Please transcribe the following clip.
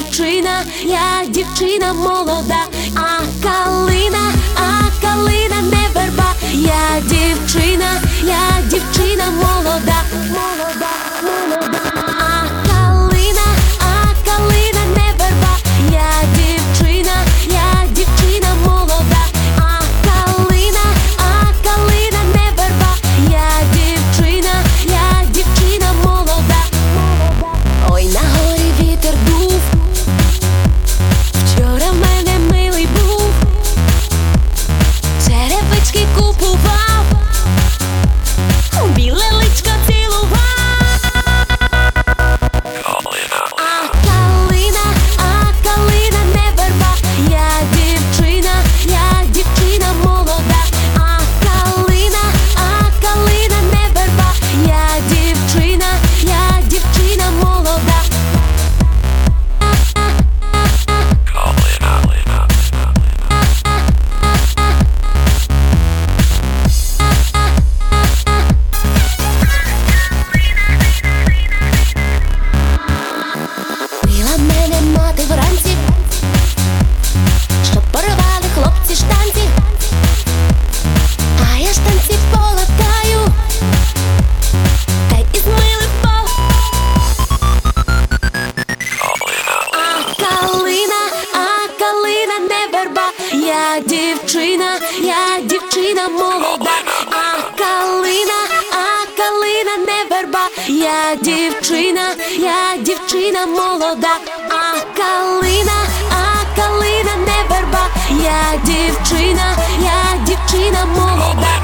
дівчина молода, а калина не верба. Я дівчина молода, молода, молода. А калина не верба. Я дівчина молода, а калина не верба. Я дівчина молода, молода. Ой, на горі вітер дув, вчора в мене милий був, черевички купував, біле личко цілував. А калина не верба. Я дівчина молода, а калина не верба. Я дівчина молода. Била мене мати вранці, щоб порвали хлопці штанці, а я штанці полатаю, та й із милим пол. А калина не верба. Я дівчина молода, а калина не верба. Я дівчина молода, а калина не верба. Я дівчина молода.